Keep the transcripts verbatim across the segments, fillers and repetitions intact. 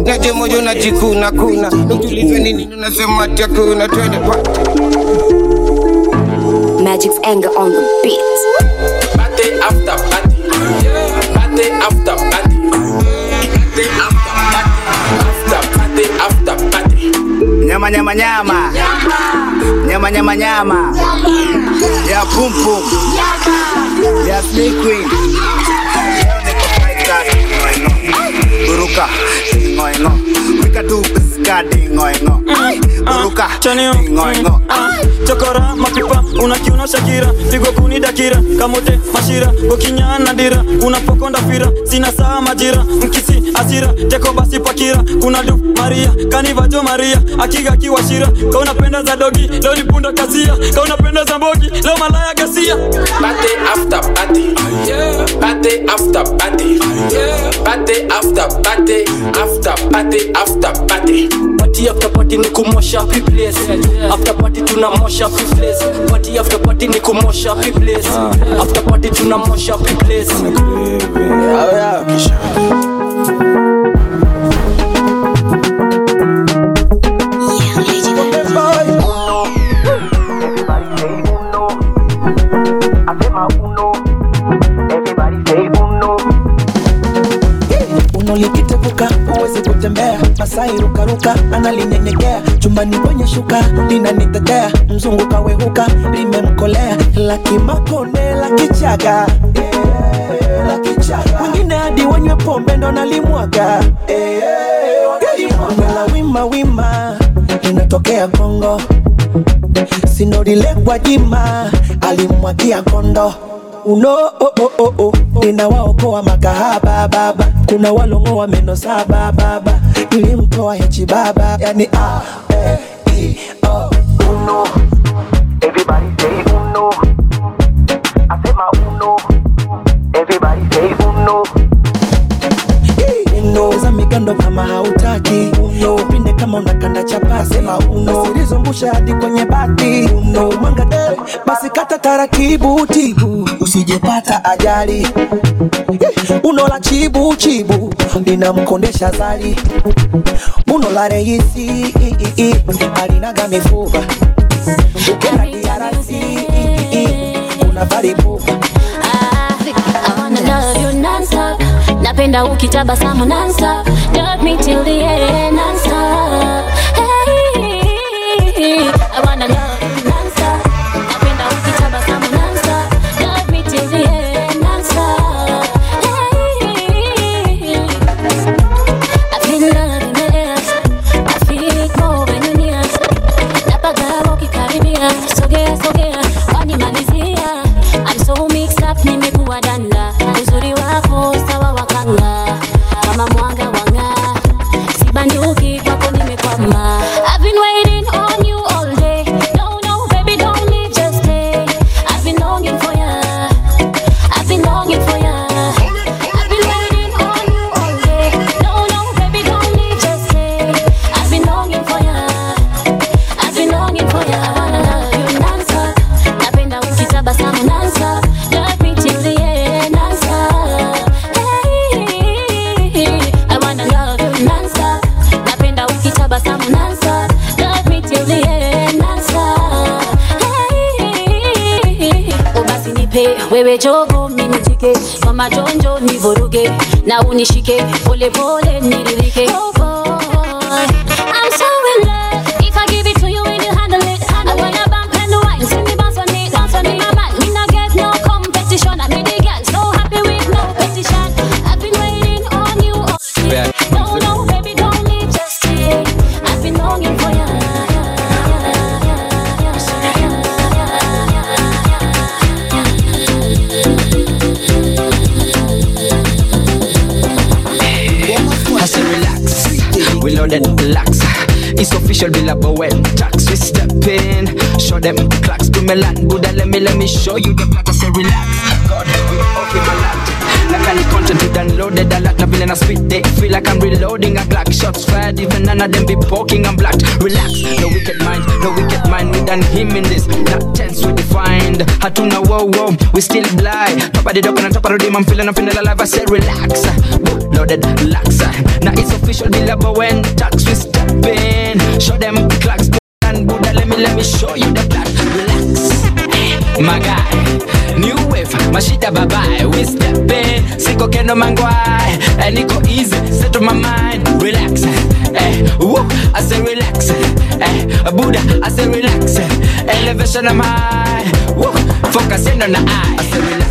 naje moyo najikuna kuna mtulize nini unasema ati hakuna twende party. Magic's anger on the beat. Party after party, party after party, party after party, after party after party. Nyama nyama nyama, nyama nyama nyama, ya pum pum, ya snake queen. Buruka, ngoingo, wika tu biska dingoingo. Buruka, dingoingo. Chokora mapipa, unakiuna Shakira, pigo kuni dakira, kamote mashira, gokinyana dira, unapokonda fira, sina saa majira, mkisi asira, teko basi pakira, kuna du Maria, kaniva jo Maria, akiga kiwashira, kauna penda za dogi, leo nipunda kasia, kauna penda za mbogi, leo malaya gasia. Party after party, party after party, party after party, after party after party. Party after party ni kumosha pi place. After party tunamosha pi place. Party after party ni kumosha pi place. After party tunamosha pi place. Likitepuka uwezi kutembea, Masai ruka ruka analinyenyekea, chumbani kwenye shuka linanitetea, mzungu kawehuka limemkolea, laki makonde laki chaga, yeah, laki chaga, wengine hadi wanywe pombe ndo nalimwaga, yeah, wala wima wima inatokea Kongo, sinorile kwa jima alimwagia kondo. Uno oh oh oh oh, ninawaokoa makahaba baba, kuna walongoa meno saba baba, nilimtoa hechi baba, yani ah eh e oh. Uno, everybody say uno, asema uno, everybody say uno. Uno, za migando kama hautaki, uno, pinde kama unakanda chapasi, sema uno, usilizungusha hadi kwenye bati, uno, mwanga eh, basi kata tarakibu tibu, usijepata ajali, uno la chibu chibu, linamkondesha zali, uno la reisi, alinaga mifuva, ukena diarasi, unavaribu. I wanna love you non-stop, napenda ukitabasamu non-stop, love me till the end non-stop. Hey, I wanna love you non-stop, napenda ukitabasamu non-stop, love me till the end non-stop. Hey, I feel love in the air, I feel it more when you're near, napagawa ukikaribia, sogea sogea, wanimalizia, I'm so mixed up, nimekuwa danda, uzuri wako sawa wakanga, kama mwanga wanga, sibanduki kwako nimekwama. I've been waiting on you all day, no no baby don't leave, just stay, I've been longing for ya, I've been longing for ya, I've been waiting on you all day, no no baby don't leave, just stay, I've been longing for ya, I've been longing for ya. I wanna love you non-stop, napenda ukitabasamu non-stop, love me till the end non-stop. Hey, I wanna love you non-stop, napenda ukitabasamu non-stop, love me till the end non-stop. Hey, oh basi nipe wewe jogo mimi tike, kama jonjo nivuruge na unishike pole pole niridhike. Oh boy, I'm so in love, if I give it to you will you handle it? I wanna bump and wine, see me bounce on it, bounce on it. My man, me not get no competition, I be the girl so happy with no petition. I've been waiting on you all day, no no baby don't leave, just stay, I've been longing for ya. I say relax, we load and relax. It's official, Bill up a well tax. We step in, show them clacks to Milan. Buddha, let me, let me show you the plot. I say relax, God, we okay, my lad. Like any content you downloaded a lot. Na vile na speed they feel like I'm reloading a Glock. Shots fired, even none of them be poking. I'm blacked. Relax, no wicked mind, no wicked mind. We done him in this, not tense we defined. Hatuna wow wow, we still blind. Top of the dog and on top of the dim, I'm feeling, I'm feeling alive. I said relax, loaded lax. Now it's official, the love when tax we step in. Show them clocks, and Buddha, let me, let me show you the black. Relax, my guy. New wave, mashita bye-bye. We step in, siko keno mangwai. And niko easy, settle my mind. Relax, eh, woo, I say relax. Eh, Buddha, I say relax. Elevation I'm high. Woo, focus in on the eye. I say relax.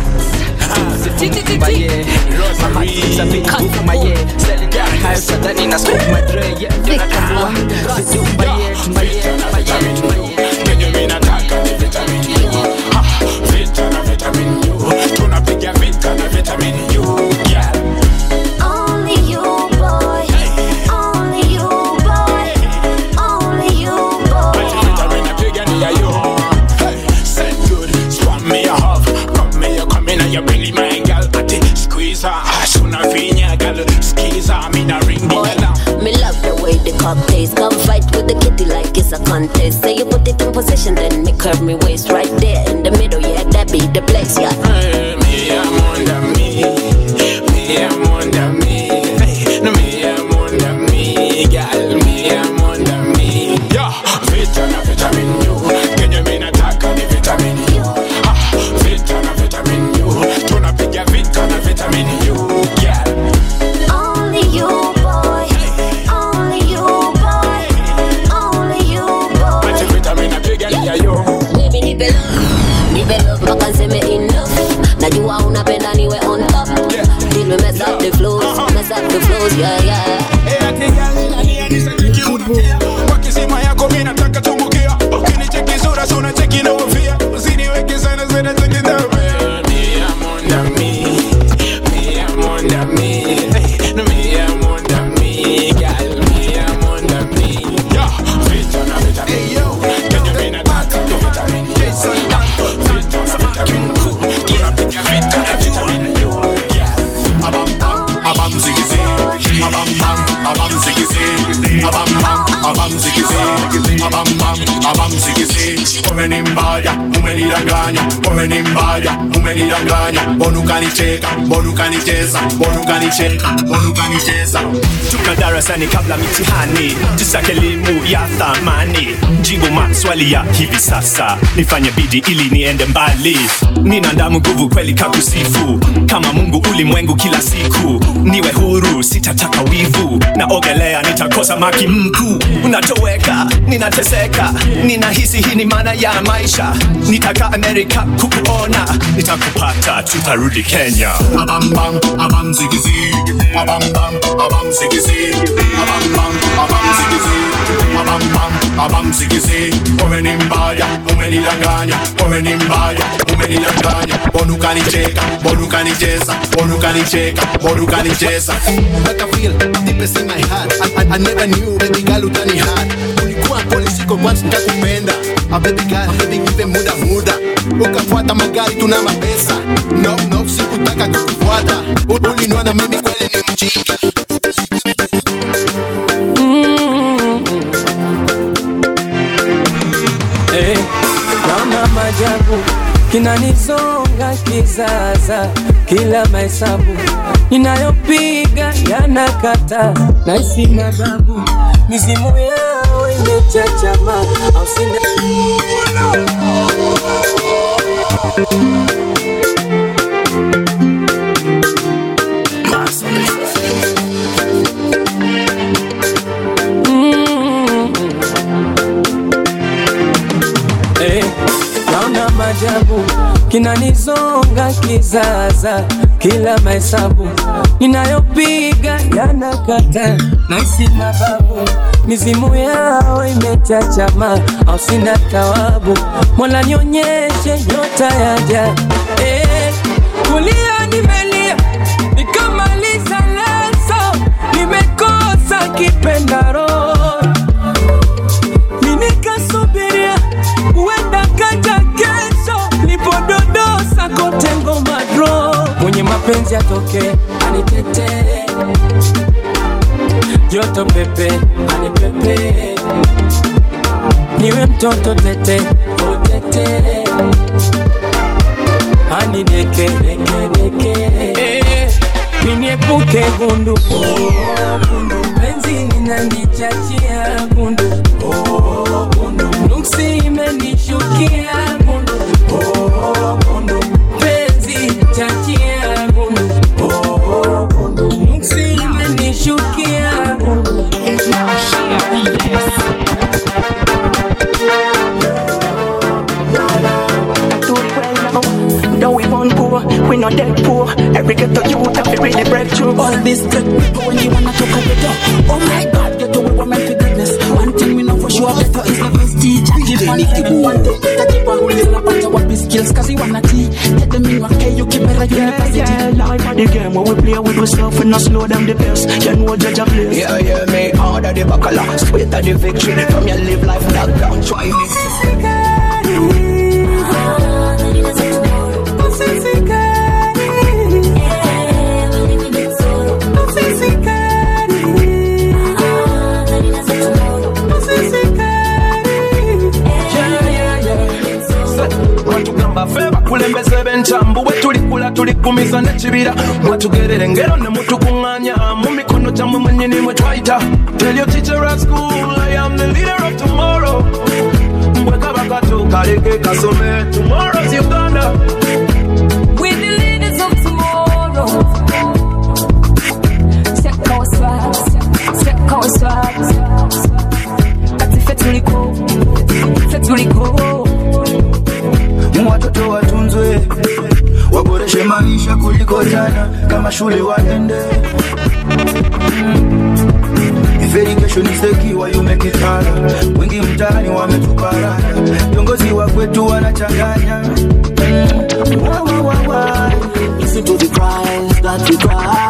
My yeah, my heart is a bit cool. My yeah, sell it down high, so that in a scoop my tray. Yeah, you're not gonna do my yeah, my yeah, my yeah, my yeah. Can you mean attack on the vitamin U? Ha, vitamin, vitamin U. Turn up the vitamin, vitamin U. Yeah. Only you, boy. Only you, boy. Only you, boy. Vitamin, a big and yeah, you. Hey, said good, swap me a hug, rub me a come in and you belly my gal. Ati squeeze her, sooner vinya gal. Squeeze her, me na ring the alarm. Me love the way the cock tastes. Come fight with the kitty like it's a contest. Say you put it in position, then me curve me waist right there in the middle. Yeah, that be the place. Yeah. Hey, me I'm under me, me I'm under me, no me I'm under me, gal. Me I'm under me. Yeah, vitamin, vitamin U. Can you mean attack on the vitamin U? Ha, vitamin, vitamin U. Turn up the vitamin, vitamin U. Yeah. Only you, boy. Only you, boy. Only you, boy. Vitamin, a big and yeah, you. Baby, nipe love, nipe love, but can't say me enough. Najua unapenda niwe on top. Till we mess up the flows, mess up the flows, yeah, yeah. Wakisema yako mimi nataka tumbukia. Ukinicheki sura sura cheki na ufia. Usiniweke sana sana cheki na ufia. Me I'm under me, me I'm under me, no me I'm under me, gal. Me I'm under me. Yeah, vitamin, vitamin. Hey yo, can you mean attack on the vitamin? Jason, vitamin, vitamin. Turn up the vitamin, vitamin. Yeah. Abam bam, abam ziggy zig. Abam bam, abam ziggy zig. Abam bam, abam ziggy zig. Abam bam, abam ziggy zig. Umenimbaya, umenidanganya. Umenimbaya, umenidanganya. Bonukanicheka, bonukanicheza, bonukanicheka, bonukanicheza. Tuka darasani kabla mitihani, tusake elimu ya thamani. Jibu maswali ya hivi sasa, nifanye bidii ili niende mbali. Nina ndamu nguvu kweli kakusifu, kama Mungu ulimwengu kila siku. Niwe huru, sitataka wivu, naogelea nitakosa maki mkuu. Unatoweka, ninateseka, ninahisi hii ni maana ya maisha. Nitaka Amerika kukuona, nitakupata tutarudi Kenya. Abam bam, abam ziggy zig. Abam bam, abam ziggy zig. Abam bam, abam ziggy zig. Abam bam, abam ziggy zig. Umenimbaya, umenidanganya. Umenimbaya, umenidanganya. Bonukanicheka, bonukanicheza, bonukanicheka, bonukanicheza. Like I feel deepest in my heart. I, I, I never knew baby girl utani hard. Ulikuwa pole siko once nikakupenda. A baby girl, baby give muda muda. Ukafuata magari tuna mapesa. No no sikutaka kukufuata. Ulinona mimi kweli ni mjinga. Hey, naona majabu kinanisonga kizaza, kila mahesabu ninayopiga yanakata, naisi mababu mizimu yao imechachama, au sina Hey, naona majabu kinanizonga kizaza, kila mahesabu ninayopiga yanakata, naisi mababu mizimu yao imechachama, au sina tawabu, Mola nionyeshe nyota yaja. Hey, kulia nimelia nikamaliza leso, nimekosa kipendaro, nikasubiria uenda kaja kesho, nipododosa kote ngoma dro, mwenye mapenzi atoke joto pepe, ani pepe. Niwe mtoto tete, oh tete. Ani deke, deke, deke. Eh, niniepuke gundu, oh gundu. Penzi ninanichachia gundu, oh gundu. Nuksi imenishukia gundu, oh gundu. Penzi chachia gundu, oh gundu. Nuksi imenishukia gundu. Though we won't poor, we not dead poor. Every ghetto youth have to really break through. All this good people when you wanna talk about it. Oh my God, ghetto we were meant to greatness. One thing we know for sure, ghetto is the best teacher. Give one thing, one thing, that keep on rolling up on top of skills. Cause you wanna tea, get them in one K, you keep better university. Yeah, yeah, life of the game, where we play with ourselves, we not slow down the pace. You know judge a place. Yeah, yeah, me order the bacala, sweet of the victory. From your live life, not down, try me. Kulembeze benchambu wetulikula tulikumiza nechibira mwatugerere ngero ne mutukunganya mu mikono jamwe mwenyini mwe twaita. Tell your teacher at school I am the leader of tomorrow. Mweka bakatu kaleke kasome. Tomorrow's Uganda. We the leaders of tomorrow. Check our swag, check our swag. Kati fetuliko, fetuliko. Watoto watunzwe, waboreshe maisha kuliko jana, kama shule waende. If education is the key, why you make it harder? Wengi mtaani wametupara, viongozi wa kwetu wanachanganya. Why, why, why, why? Listen to the cries that we cry.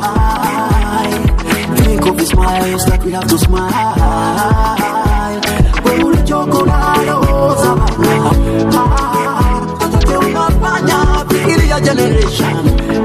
Think of the smiles that we have to smile. Puro chocolate, sabana. Generation.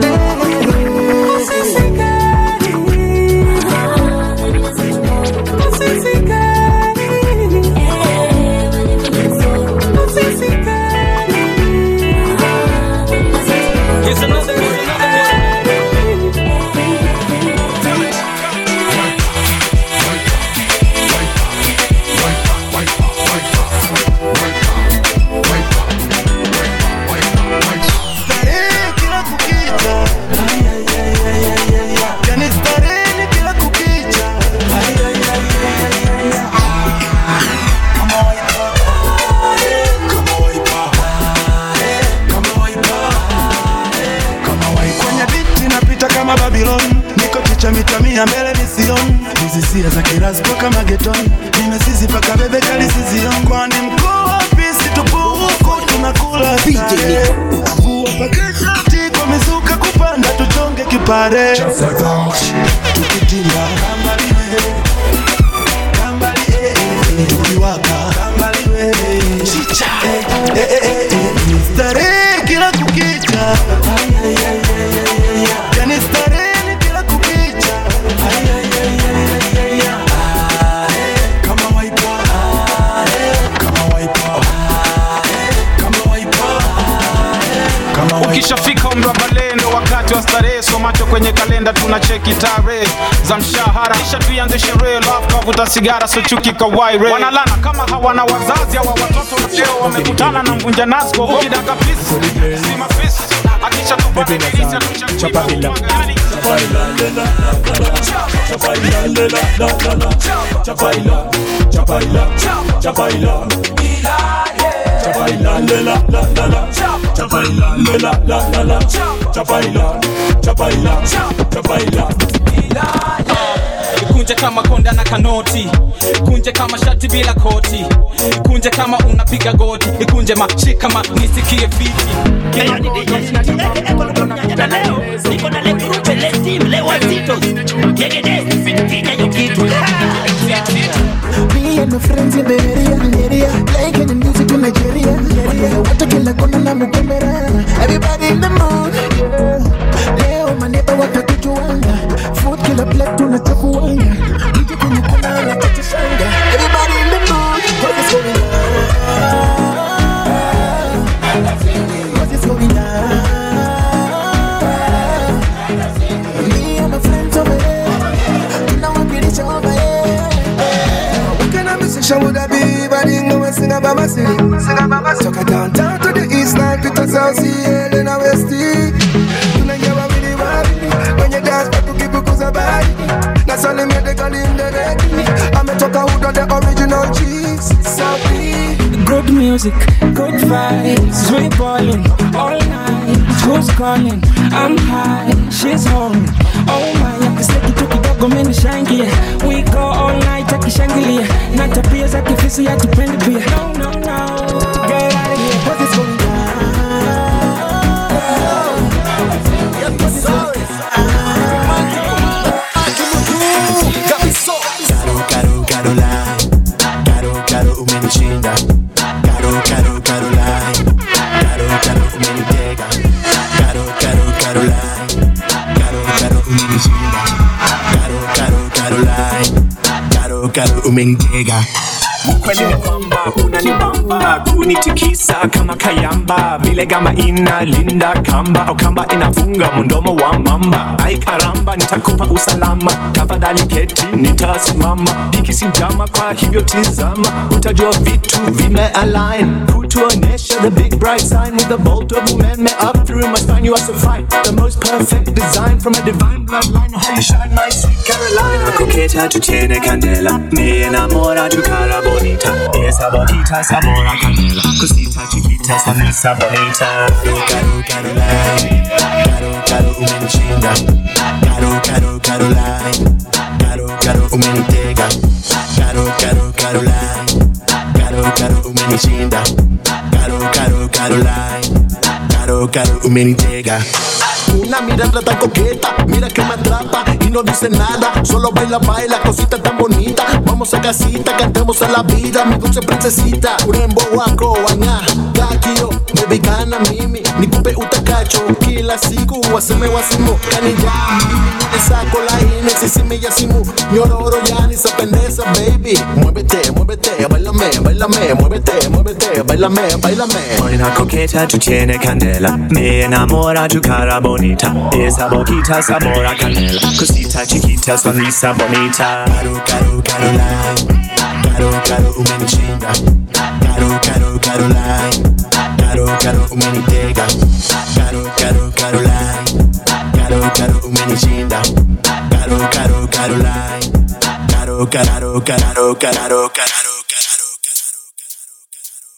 Mitamia mbele mission. Muzisia za kiraspo kama geton. Nimesizi paka bebe kali sizion. Kwani mkuu wa pisi tupu huko tunakula stare. Kuwa pakesha tiko mizuka kupanda tuchonge kipare. Just like that. Tukitimba kambali wewe. Kambali eh eh. Tukiwaka kambali wewe. Chicha eh eh eh eh. Stare kila kukicha. Ay ay ay ay ay. Yani stare ukishafika umri wa balendo wakati wa starehe, so macho kwenye kalenda tunacheki tarehe za mshahara, kisha tuanze sherehe, love kavuta sigara, so chuki kawaire. Wanalana kama hawana wazazi au watoto leo wamekutana na mvunja nasko ukidaka pisi si mafisi akisha tupata dirisha tuchapa bila chapaila lela chapaila lela chapaila chapaila chapaila chapaila lela la la chapaila lela la la chapaila chapaila chapaila kunje kama konda na kanoti, kunje kama shati bila koti, kunje kama unapiga goti, kunje machi kama nisikie fiti. Leo ni DJ na leo niko na leo kuruche let's team leo wazito yegede fitina yo kitu. Me and my friends in the area, area playing the music to Nigeria. What to kill a kona na mukemera. Everybody in the mood. Leo maneba wakatujuanga, food killer plate tuna kuanga uje kunikuna na kutushanga. Everybody in the mood, what is going on? What is going on? Me and my friends over here, you know I'm pretty sure over here. What kind of musician would I be? But you know I sing about my city, sing about my city. Talk it downtown to the east line, to the south sea, and then I west sea. You know you're really wild when you dance, but to keep you close about it. That's all they made the call in the red. I'm a talker who done the original cheese. Sabi. Good music, good vibes, we ballin' all night. Who's calling? I'm high, she's home. Oh my, yakiseki tukidogo meni shangia. We go all night, akishangilia. Na tabia za kifisi ya tupendi pia. No, no, no, get out of here. What is going Caro, Caroline, Caro, Caro, umenishinda. Caro, Caro, Caroline, Caro, Caro, umenitega. Caro, Caro, Caroline, Caro, Caro, umenishinda. Caro, Caro, Caroline, Caro, Caro, umenitega. Ukweli ni kwamba unanibamba, kunitikisa kama kayamba, vile gama ina linda kamba au kamba inafunga mdomo wa mamba. Ai karamba, nitakupa usalama, tafadhali keti nitasimama. Hiki si njama, kwa hivyo tizama, utajua vitu vime align. Kutuonesha the big bright sign with a bolt of women up through my spine. You are so fine, the most perfect design from a divine bloodline. How you shine, my sweet Carolina. Coqueta, tu tiene candela, me enamora tu cara bonita. Esa bonita, sabor a canela. Cosita chiquita, sonrisa bonita. Caro, Caro, Caroline, Caro, Caro, umenishinda. Caro, Caro, Caroline, Caro, Caro, umenitega. Caro, Caro, Caroline, Caro, Caro, umenishinda. Caro, Caro, Caroline, Caro, Caro, umenitega. Una mirada tan coqueta, mira que me atrapa y no dice nada, solo baila, baila, cosita tan bonita. Vamos a casita, cantemos a la vida, mi dulce princesita. Urembo wako wanya, kakio, baby gana mimi, nikupe utakacho, kila siku waseme wasimu, kanija esako laini, sisimi yasimu, nyororo yani sapendeza baby. Muévete, muévete, bailame, bailame, muévete, muévete, bailame, bailame. Una coqueta, tu tiene candela, me enamora tu cara bonita. Esa boquita, sabor a canela. Cosita chiquita, sonrisa bonita. Caro, Caro, Caroline, Caro, Caro, umenishinda. Caro, Caro, Caroline, Caro, Caro, umenitega. Caro, Caro, Caroline, Caro, Caro, umenishinda. Caro, Caro, Caroline, Caro, Caro, Caro, Caro, Caro.